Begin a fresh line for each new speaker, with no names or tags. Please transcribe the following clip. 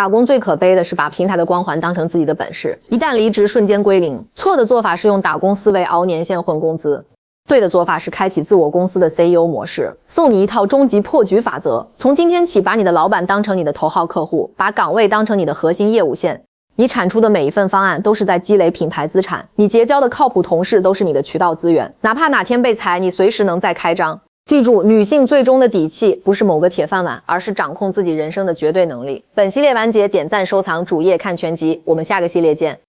打工最可悲的是把平台的光环当成自己的本事，一旦离职瞬间归零。错的做法是用打工思维熬年限混工资，对的做法是开启自我公司的 CEO 模式。送你一套终极破局法则，从今天起把你的老板当成你的头号客户，把岗位当成你的核心业务线。你产出的每一份方案都是在积累品牌资产，你结交的靠谱同事都是你的渠道资源，哪怕哪天被裁，你随时能再开张。记住，女性最终的底气不是某个铁饭碗，而是掌控自己人生的绝对能力。本系列完结，点赞收藏，主页看全集，我们下个系列见。